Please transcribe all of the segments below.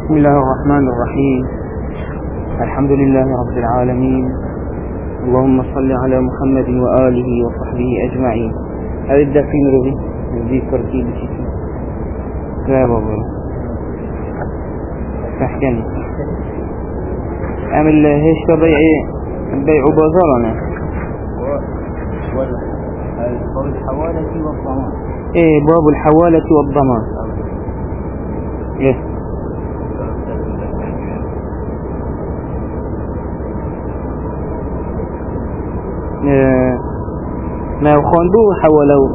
بسم الله الرحمن الرحيم. الحمد لله رب العالمين. اللهم صل على محمد وآله وصحبه أجمعين. أبدأ في مروي ذي ترتيب شيء لا بابا تحكي أعمل هيش بيع بازارنا باب الحوالة والضمان. إيه باب الحوالة والضمان. إيه ما يخوندوه حولوا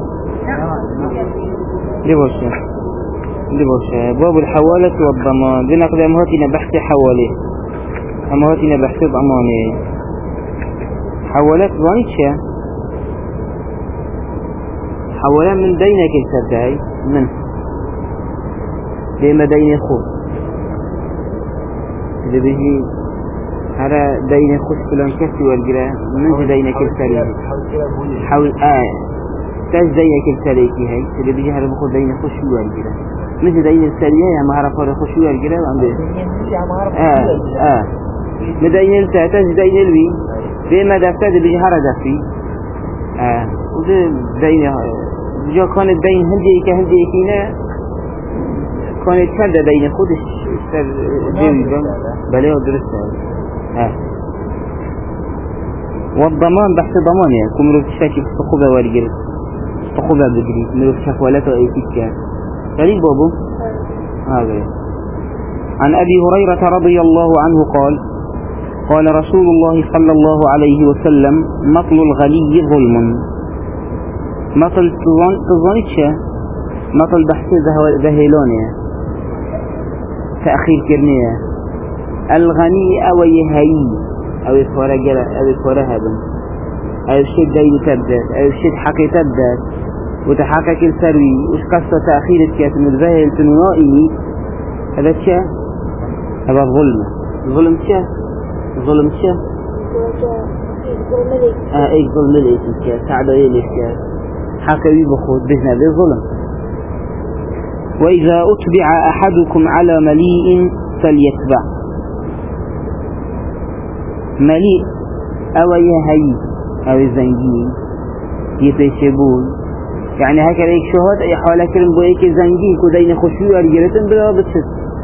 لبوشة باب الحوالة والضمان. دينا قد أمهاتنا بحث حوالي أمهاتنا بحث ضماني. حوالات ضانيتشا حوالات من دينك السبتاي من ديما دين خوف إذا بيجي هذا دين خوش فلان كسي والقراء من دينك السريع حول تاج دينك السريكي هاي إذا بيجي هذا بخور دين خوش والقراء مثل دين السريع يا مهارة فارغ خوش والقراء وعم بيه مدين تاج دين الوي بما دفتر بيجي هذا دفي وده دين جا كان الدين هندي كينا كانت كان دين خودش سر جيبي بله درسته والضمان بحث ضمان يعني كم رو تشاكي استخوبة والجل استخوبة بجري مرو شكوالته اي تكا قريب بابو هذا عن أبي هريرة رضي الله عنه قال رسول الله صلى الله عليه وسلم مطل الغني ظلم. مطل تظنيتش مطل بحث ذهيلونيا تأخير كرنية الغني أو يهي أو يفورا جرا أو يفورا هبن أو يشد دين تبدأ أو يشد حقي تبدأ وتحقق السروي وش قصة تأخير الكاس من الذهيل تنوائي هذا الشيء هذا ظلم شيء ظلم شيء اي ظلم ليش الكاس سعده ليش الكاس حكوي بخود بهنا بظلم. وإذا أتبع أحدكم على مليء فليتبع. مليء أو يهي أو الزنجين يتشبون يعني هكذا يك شهاد أي حالة كرم بويك زنجين كدين خشوع رجلتن بلا بتشد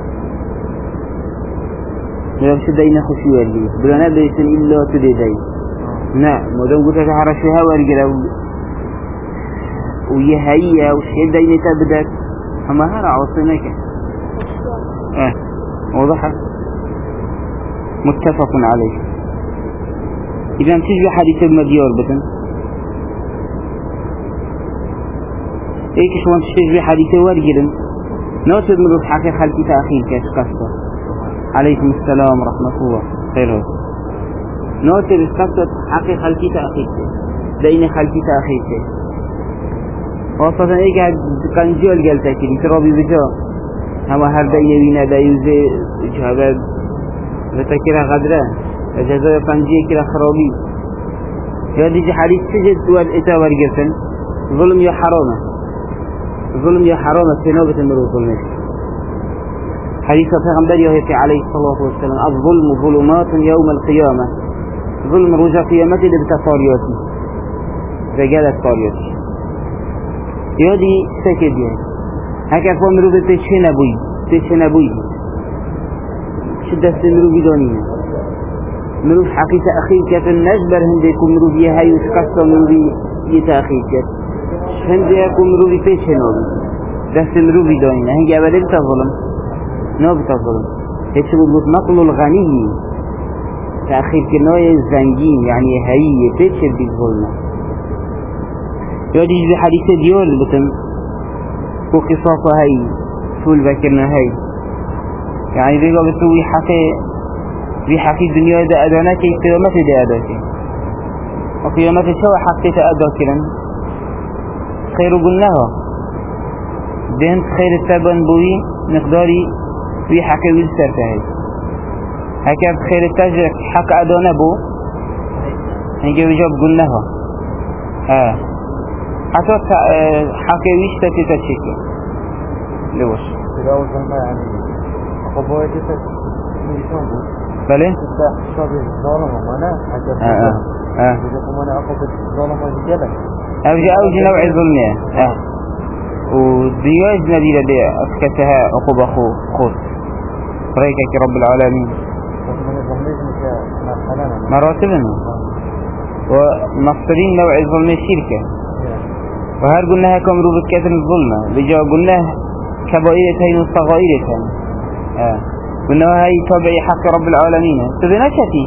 بلا بتشد دين خشوع رجلت بلا نبيتن إلا تدين نعم مدام قلت هرشها ورجلة ويهي وشيء دين تبدأ أما هرع وصينك وضحت متفق عليه. إذا تجي حديث المديار بتن إيش وانت تجي حديث ورجلا نوتد من روح خلقي تأخير كاش قصة عليكم السلام ورحمة الله خير نوتد قصة حقي خلقي تأخير دين خلقي تأخير وصفا ايك كان جول قال تاكيد ترابي بجا هما هر دين وينا دايوزي جهابات وتكرا غدرة اجازة فانجي كرا خرابي يادي حديث سجد والإتا ورقسن ظلم يا حرامة ظلم يا حرامة سنوبة المرو ظلمك حديث پیغمبر يهيك عليه الصلاة والسلام الظلم ظلمات يوم القيامة ظلم رجع قيامتي لبتفارياتي رجالة فارياتي يادي سكت يعني هكذا فمرو بتشنبوي شدة مرو بدونية مرو حقيقة أخير كت النجبر هنديكم مرو بيها يسكسر مرو بي تأخير كت هنديكم مرو بتشنبوي دست مرو بدونية هنجي أبدا بتظلم نو بتظلم يتشبه نقل الغني تأخير كنوية الزنجين يعني هي تشبه بالظلم. يودي بحديث ديول بتم وقصاصة هاي فول بكرنا هاي يعني بيقول بسوي في حقي الدنيا دا أدانك قيامة دا أداك وقيامة شو حقي تأداك خير قلناها دهنت خير التابان بوي مقداري في حقي ويسترت هاي هكذا خير التاجر حق أدانا بو هنجي بجاب قلناها حتى حكي ويش تتشكي لوش تجاوز ما يعني خبوية تسا ميشون بود بله تسا شابه ظالم ومانا حجب إذا كمان أقوى ظالم وجدلك أوجي نوع ظلمية ودياج نبيل دي أسكتها عقوبة خود ريكك رب العالمين مراتبنا ومصدرين نوع الظلم الشركة وهر قلناها كمرو بكثر الظلمة بجا قلناها كبائرتين وصغائرتين قلنا هاي تابعي حق رب العالمين تبنا شتي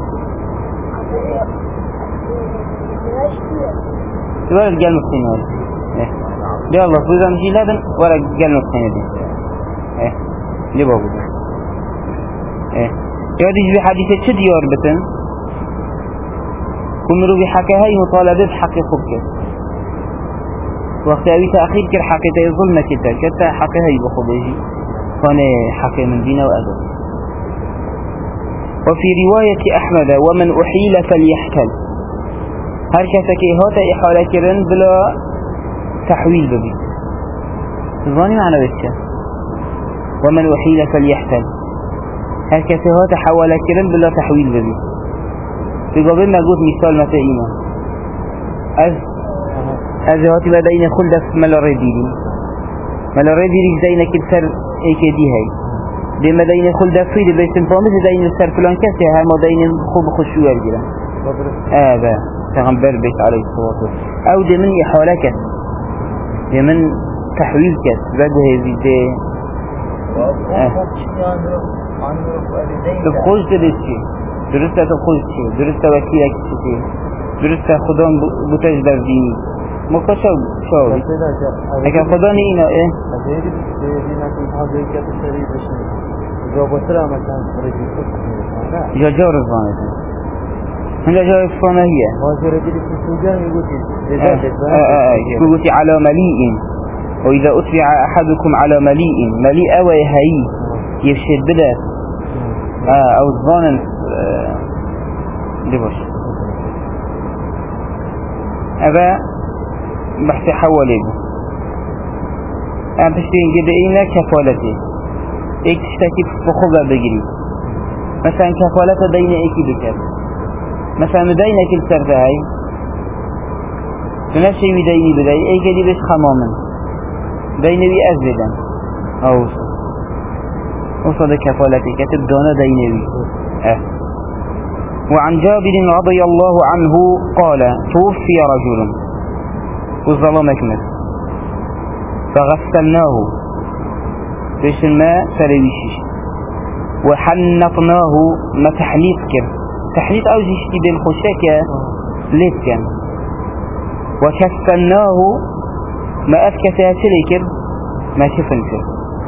ولا الجال مستين ولا دي الله فوزا مجي لابن ولا الجال مستين دي دي بابو ياديش بحديثة شد ياربتن كمرو بحكي هاي مطالبة بحق خبك وقت اوي تأخير كر حقي تاي ظلمة كتا كتا حقي هاي بخبيجي كان حقي من دين وأدب. وفي رواية أحمد ومن أحيل فليحتل هر كسك هاتا إحالة كرن بلا تحويل ببي تظاني معنى بسك ومن أحيل فليحتل هر كسك هاتا حوالة كرن بلا تحويل ببي تقابلنا قلت مثال متى إيمان از هاتی بدأين خلدف ملا رديري زينا كبسر ايكي دي هاي دي مدين خلدف فيدي بيستن فامس زين السر فلان كسي هاي مدين خوب خشو يرجلا با تغنبر بيت عليه الصلاة والسلام او دي من إحالة كس دي من تحويل كس بقو هذي دي تبخوش درستي درسته تبخوش درسته وكيلك درسته خدام بتجدر ديني مكشف شو لكن خداني إنا إيه يا جارز فانه هنا جارز فانه هي يقول على مليء وإذا أتبع أحدكم على مليء ويهي يفشد بلا أو الظان دبش أبا بحث حواليه أنا بشتين جدئينا كفالته ايك تشتكي بخوبة بجري مثلا كفالته دينا ايكي بكر مثلا مدينة كل سرده هاي فنفسي بديني بداي ايكي دي بس خماما دينا بي أزدا وصد كفالته كتب دونا دينا بي وعن جابر رضي الله عنه قال توفي رجل وظلمك مس فغسلناه بيش الماء سرويشش وحنطناه ما تحنيط كر تحنيط اوجيش تي بين خشاكة ليت كان وكفناه ما أفكتها سليكر ما شفن كر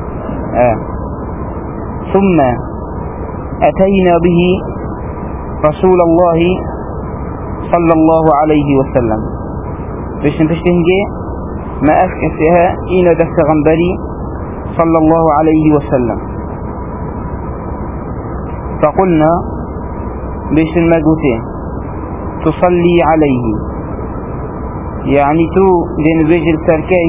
ثم أتينا به رسول الله صلى الله عليه وسلم بيش نتشتهنجي ما أفكسها إينا دست غنبري صلى الله عليه وسلم فقلنا بيش المجوتين تصلي عليه يعني تو دين بيج السركي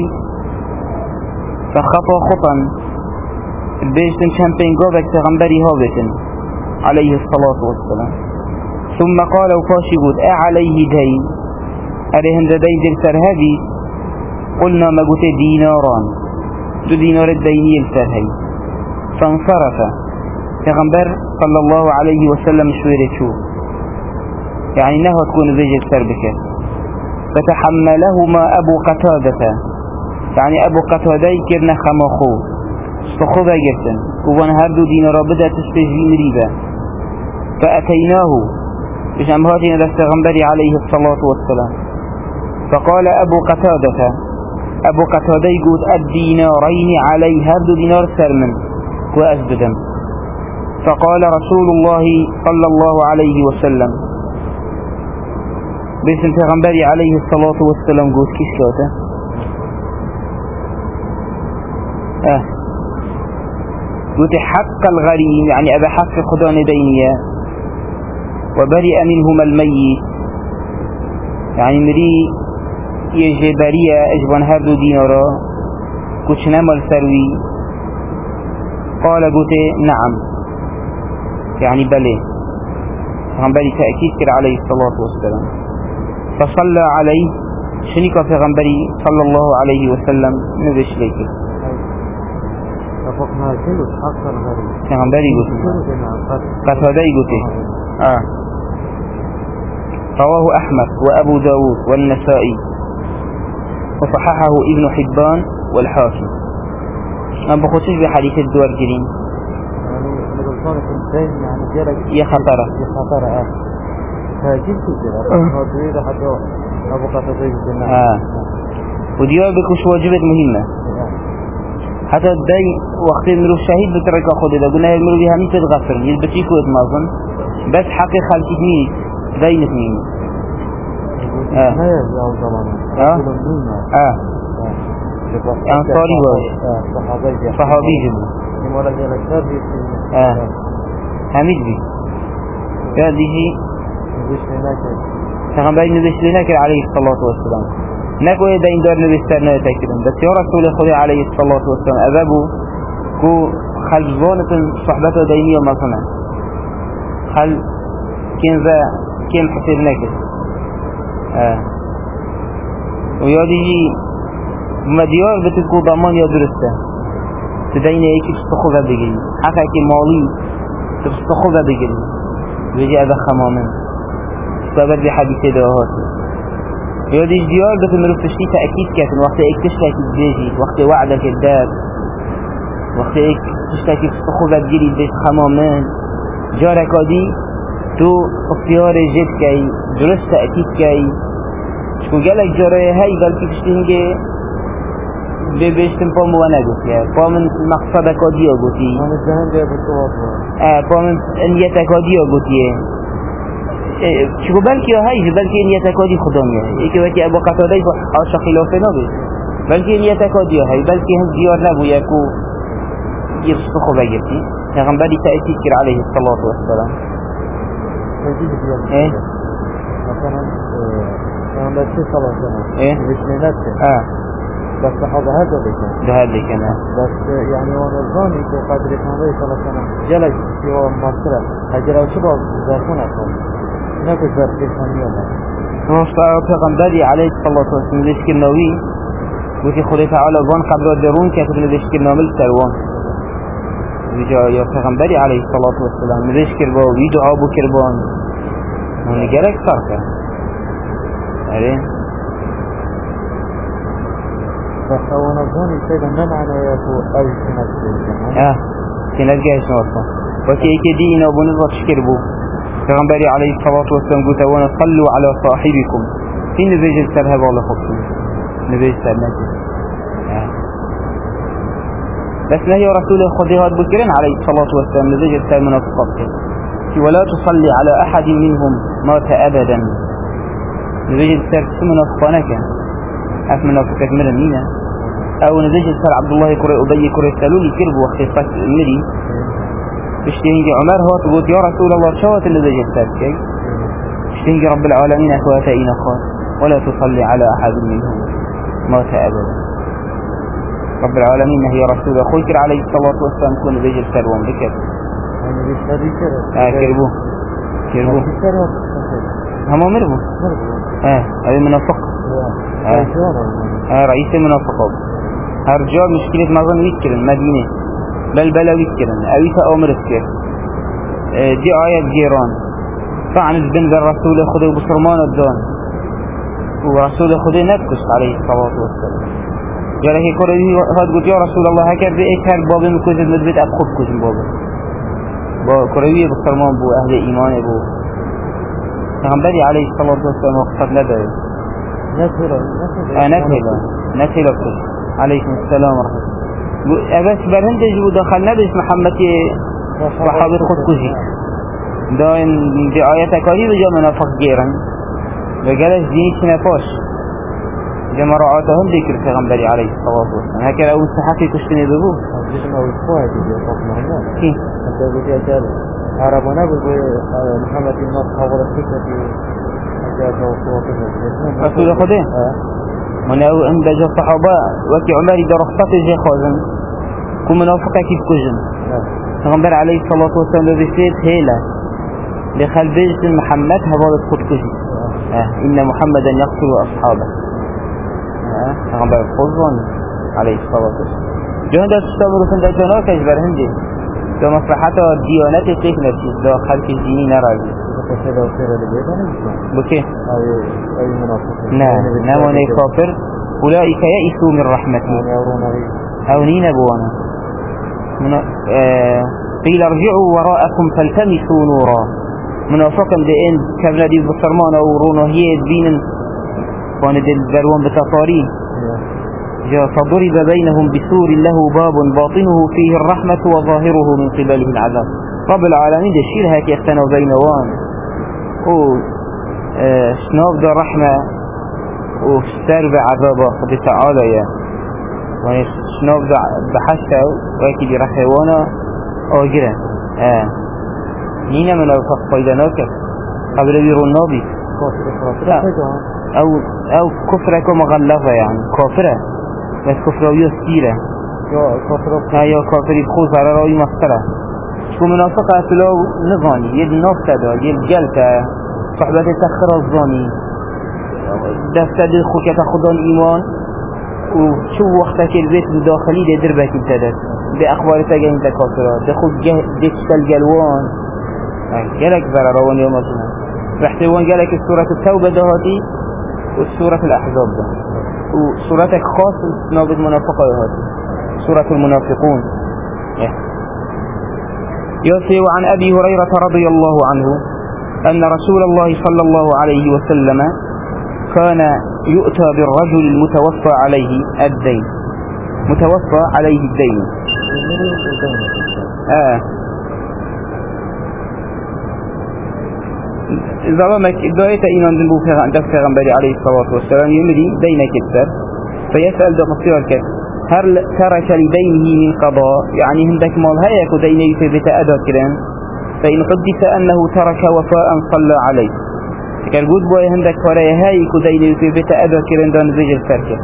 فخطو خطا بيش تنشمبين قوبك تغنبري هابتن عليه الصلاة والسلام ثم قال وفاشي قد عليه دين أرهن دين دل سرهدي قلنا ما قلت ديناران 2 دينار الديني السرهي فانصرف پیغمبر صلى الله عليه وسلم شويره شو يعني انه تكون بيجي السربكة فتحملهما أبو قتادة يعني أبو قتادة كرنا خماخو استخوضا جرسن وان هردو دينار بدأ تستجي مريبا فأتيناه إيش أمهاتنا للسغنبري عليه الصلاة والسلام فقال أبو قتادة يقول الدينارين عليه هردو دينار سرمن وأسددم فقال رسول الله صلى الله عليه وسلم باسم پیغمبری عليه الصلاة والسلام قلت كيف كاته قلت حق الغريم يعني أبا حق خدان دينية وبرئ منهما الميت يعني مري يجبرية اجبان هردو دينارا كوش نمال سروي قال قلت نعم يعني بلي غنبري تأكيد كر عليه الصلاة والسلام فصلى عليه شنيك في غنبري صلى الله عليه وسلم نبش ليك رفقنا كله حق الغريب في غنبري قلت قد هدي قلت رواه أحمد وأبو داود والنسائي وصححه ابن حبان والحاكم أنا بخصوص بحديث الدور جرين يعني يا خطرة فجلت كده هذا حتى أبو قتادة الجنة وديار بكوش واجبات مهمة حتى داي وقت المرو الشهيد بترك أخذ إذا قلنا المرو بها مين تتغفر يلبتيكو إتمازن بس حقي خالتك مين داي نثنين ما يرجع زمان أنصاري باش صحابي جدا حميد بي يا ديجي تغنبري نبش لناك عليه الصلاة والسلام نكو يدين دار نبسترنا يتاكدن بس يا رسول الله عليه الصلاة والسلام أبابو كو خل ظانة صحبته دينية مصنع خل كين حسيب ناكد ويا ديجي مديار بتكو ضمان يا درسته تدين ايكي تستخوذ بجري حقا كي مالي تستخوذ بجري بيجي أذا خمامن استقبل بحديثة دواهاتي يودي ديار بتمرو فشتي تأكيد كاتن وقت ايك تشتاكي بجيجي وقت وعدك الداب وقت ايك تشتاكي تستخوذ بجري بيت خمامن جارك دي تو اختيار جد كي درست تأكيد كي شكو قالك جاري هاي بلكي تشتينجي بيشتم پامو وانا قوتي پامن مقصدك ديا قوتي پامن انيتك ديا قوتي شكو بلكي هاي بلكي انيتك دي خدامي ايكي وكي ابو قتادة عاشا خلافنا بي بلكي انيتك ديا هاي بلكي هم ديار نبو يكو يرسخو بجرتي يغنبالي تأتيك عليه الصلاة والسلام ايه مثلا بس صلاة ايه بسمينات بس هذا اللي كان بس يعني وانا ظاني في قدر النبي صلى الله عليه وسلم جلس في مصر اجل شباب ذاكونا ناكل ذاك الثانية نصار پیغمبری علیه الصلاة والسلام ذکر نوی وقتی خدا تعالی وان قبل درون كاتب ذکر نامل سروان وجا يا پیغمبری علیه الصلاة والسلام ذکر با وی دعا بکر بان ونگرک صرفه اره بس هو نظامي كده ما معنى يكو أي سنة سنة جاهز نوصا وكي كدينا وبنظر شكربو پیغمبری علیه الصلاة والسلام قلت وانا صلوا على صاحبكم في نبيج السرها والله خبصي نبيج السرناكي بس نهي رسول خذي هاد بكرين عليه الصلاة والسلام نبيج السر منافقات ولا تصلي على أحد منهم مات أبدا نبيج السر منافقانك منافقك من المينة أو نبيج السر عبد الله كري أبي كري سلولي كرب واختفاك المري بشتهنجي عمر هو تقول يا رسول الله شوات اللي زي السابكي بشتهنجي رب العالمين أخواتين أخوات ولا تصلي على أحد منهم مات أبدا رب العالمين هي رسول أخوك عليه الصلاة والسلام كون زي السروان بكر كربو هم مربو هذا منافق رئيس المنافقات هرجال مشكلة مظن يذكر المدينة بل بلا يذكرن أويك أمر السر دي آية جيران طعن البن بالرسول خذوا بصرمان الدان ورسول خذوا نبكس عليه الصلاة والسلام قال هي كوري هاد قلت يا رسول الله هكذا إيش هالباب مكوزن مدبت أبخذ كوزن بابا كوري بصرمان بو أهل إيمان بو فغنبري عليه الصلاة والسلام وقصد ندعي نسهل عليكم السلام ورحمة بس برهندج ودخلنا بس محمد صحابة خود كوزي دائم دي آيات كاري بجا منافق جيران وقالش ديني سنفاش جماعاتهم ذكر پیغمبری عليه الصلاة والسلام هكذا أول صحابي كشتني ببو جسم أول صحابي بجا كي أنت قلت يا جال عربنا بقول محمد الناس حاول الفكرة في رسول خده من أو عند جا الصحابة وكي عمر إذا رخصت جي خازن كو منافقة كيف كجن پیغمبر عليه الصلاة والسلام بسيط هيلا لخل بيجت محمد هبالت خود كجن إن محمدا يقتل أصحابه پیغمبر خودوان عليه الصلاة والسلام جهن دا تشتابه رسن دا جانا كجبر هنده دا مصلحة ديانات تيك نفسيس دا خلق الديني نرازي بكي نماني كافر أولئك يئسوا من رحمتي أو نين بوانا قيل ارجعوا وراءكم فالتمسوا نورا منافقا بإن كابنا دي بصرمان أو رونهية بين وانا دي البروان بتطاري فضرب بينهم بسور له باب باطنه فيه الرحمة وظاهره من قبله العذاب رب العالمين دي شير هاك يختنوا بينوان شنوف دا رحمة وستار بعذابه قد تعالى يا شنوف دا بحشة ويكي دي رحيوانا آجرة نينا من الفق فايداناك قبل بيرو النابي او كفرك مغلظة يعني كافرة بس كفراوية ستيرة يا كافري بخوز على رأي مصطرة شكو منافقة أسلو نظاني يد نافتا دا يد جلتا صحبة تخر الظاني دفتا دي خوكة تاخدان إيمان وشو وقتك البيت بداخلي دي دربك امتدت بأخبار تاقين تكافرة دخل ديكتا الجلوان جالك برا روان يوم الجنة رحتوان جالك السورة التوبة دهاتي والسورة الأحزاب ده وسورتك خاص نابد منافقة دهاتي سورة المنافقون يوصي عن أبي هريرة رضي الله عنه أن رسول الله صلى الله عليه وسلم كان يؤتى بالرجل المتوفى عليه الدين متوفى عليه الدين زرامك داية إيمان ذنبو دفع عليه الصلاة والسلام يمري دينك السر فيسأل دقصير الكتب هل ترك لدينه من قضاء يعني هندك مال هيك ودينه يثبت أدى كران فإن قدس أنه ترك وفاء صلى عليه كان قد بوي هندك ورايا هيك ودينه يثبت أدى كران دان زجر فركة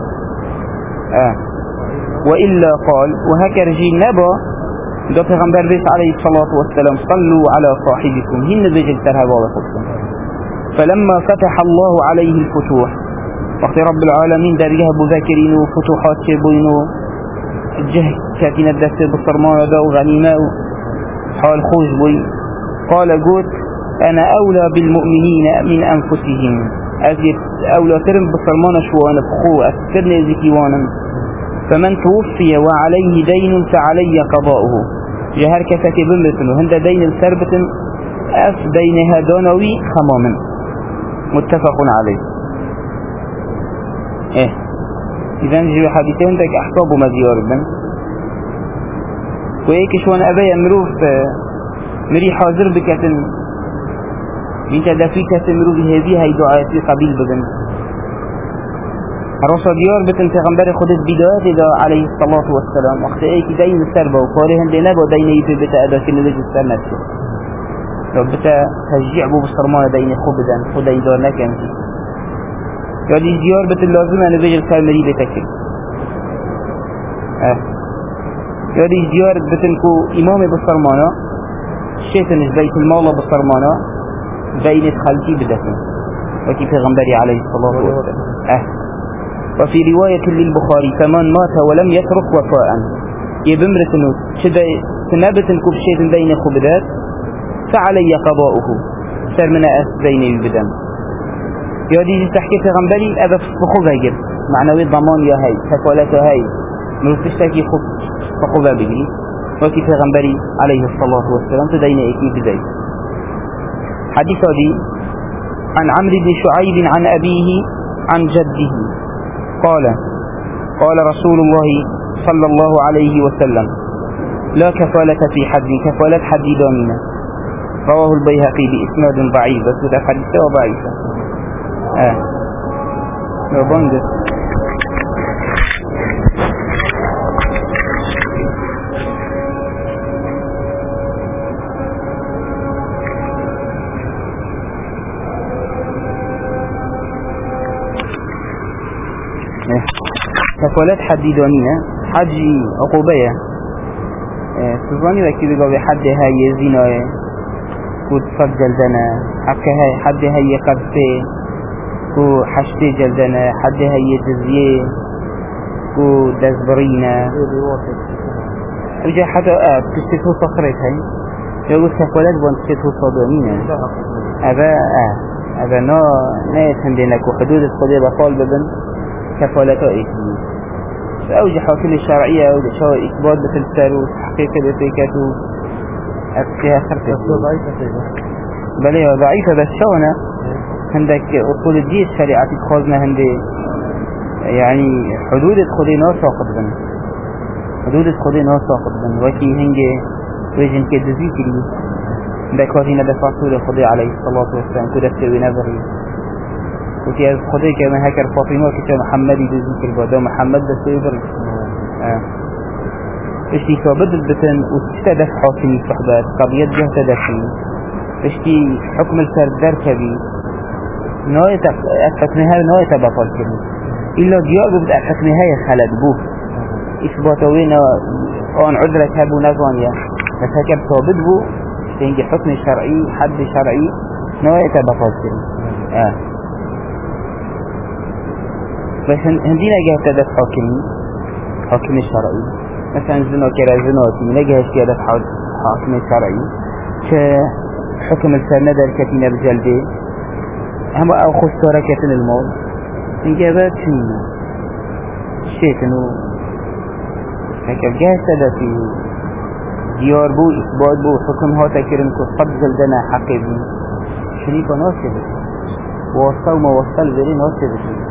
وإلا قال وهكا رجي نبا دو پیغمبر بيس عليه الصلاة والسلام صلوا على صاحبكم هن زجر ترهبا وخصم فلما فتح الله عليه الفتوح وقت رب العالمين درجه بذاكرين وفتوحات شبوينو الجهد كاتين الدست بصرمان دا وغنيمة حال خوش بوي قال قلت أنا أولى بالمؤمنين من أنفسهم أجد أولى ترم بصرمان شوان بخو أكثرني زكيوانا فمن توفي وعليه دين فعلي قضاؤه جهر كفك بمثله هند دين السربة أف دينها دونوي خماما متفق عليه إذا نجي حديثين ذاك أحساب مزيار بن وهيك شوان أبي أمروف مري حاضر بكتن من تدفي كتن مروف هذه هاي دعاء في قبيل بدن الرسول ديار بتن تغنبر خدت بدايات إذا عليه الصلاة والسلام وقت أيك دين السربة وقارهن دينابا دين يتبت أدا في نلج السر نفسه لو بتا تشجيع بو بصرمان دين خبدن خدا يدار نكن يعني ديار بتن لازم أن بيجي الكامري بتكل يعني ديار بتن كو إمام بصرمانه شيطان بيت المال بصرمانه بين خلقي بدفن وكي پیغمبري عليه الصلاة والسلام وفي رواية للبخاري فمن مات ولم يترك وفاء يبمرتنو شدا تنابتن كوب شيطان بين خبدات فعلي قضاؤه سر من بين البدن يودي تحكي پیغمبري أبا فخوبة جب معنوي ضمان يا هاي تكوالته هاي ملتشتكي فخوبة بجري وكي پیغمبري عليه الصلاة والسلام تدين اكي بداية حديث دي عن عمرو بن شعيب عن أبيه عن جده قال رسول الله صلى الله عليه وسلم لا كفالة في حد كفالة حد دامنا رواه البيهقي بإسناد ضعيف بس ده حديثه ضعيفة بندس كفالات حد دامنا حج عقوبية سوزاني وكي بقى بحد هاي زيناية كود صد جلدنا حد هاي قرصي كو حشتي جلدنا حد هاي جزية كو دزبرينا وجا حتى تشتفو صخرت هاي يقول كفالات بان تشتفو صادمين أبا نا يتهندينك وحدود الخدية بقال ببن كفالته إيكي أوجه حاكم الشرعية أو شو إثبات بتلسر وتحقيق الإفريكات وأبكيها خرطة بلي ضعيفة بس شونا عندك أصول الدين الشريعة تخوزنا هندي يعني حدود الخدينا ساقط بن حدود الخدينا ساقط بن وكي هنجي ويجن كدزي كلي بكوهنا بفاصول الخدي عليه الصلاة والسلام كده تسوي نظري وكي الخدي كما هكر فاطمة كتا محمد يدزي كالبادة محمد بس يبرد اشتي ثابت البتن وتستدف حاكمي الصحبات قضية جه تدفي اشتي حكم الفرد دركبي نهاية أفكنها نهاية بطل كلمة إلا ديار ببدأ أفكنها خلد بوه إثباتوين آن عذرك هبو نظانيا بس هكذا ثابت بو تنجي حكم شرعي حد شرعي نهاية بطل كلمة بس هندينا جه تدف حاكم الشرعي مثلا زنا كلا زناتي نجه اشتيادة حاكم الشرعي كحكم السنة دركتين بجلده هم او خستاركة المال انجابات شنين شيكنو هكذا جاهزة في ديار بو اثبات بو حكم هاتا كرن كصد جلدنا حقيبي شريكا ناسبت ووصل وما وصل ذري ناسبت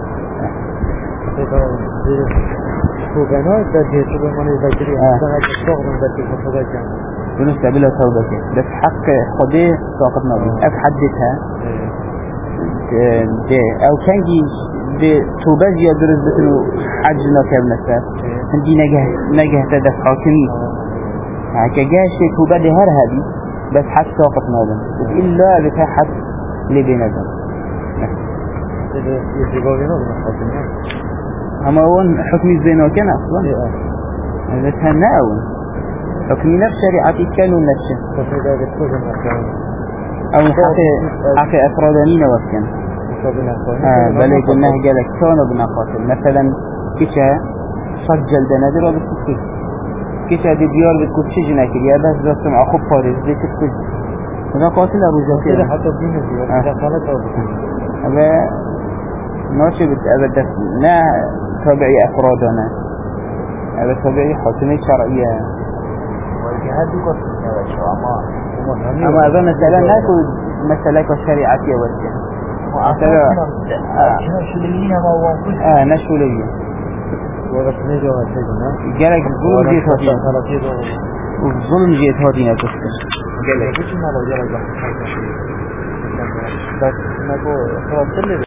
خوبنا درجه تو من ذکری فقط شغل در خدا جان ونستقبلها توبة بس حق خدي ساقط نبي أتحدثها أو كان جي توبة زيادة درجة إنه حجنا كابنسا عندي نجه تدف حاكمي هكا جاشي توبة دهر هذه بس حق ساقط نبي إلا بتها حق لبين ذا أما أول حكم الزنا كان أصلا هذا كان أول حكم نفس شريعتي كانوا نفسه أو حقي أفرادانين وكان بل قلناه قالك كانوا بنقاتل مثلا كيشا سجل دنادر وبالتكتيك كيشا دي ديار بتكون شجنا كليا بس ذات مع خب فارز دي تكتيك هذا قاتل أبو جاكير حتى الدين هذا ناشبت أبدا لا تابعي أفرادنا هذا تابعي حكمي شرعية والجهاد يقصد أما أظن مثلا ناكل مسألة الشريعة والجهة نشولية ورسمي جوها سيدنا جالك الظلم جيت هاتين والظلم جيت هاتين أكثر جالك بس نكو خلاص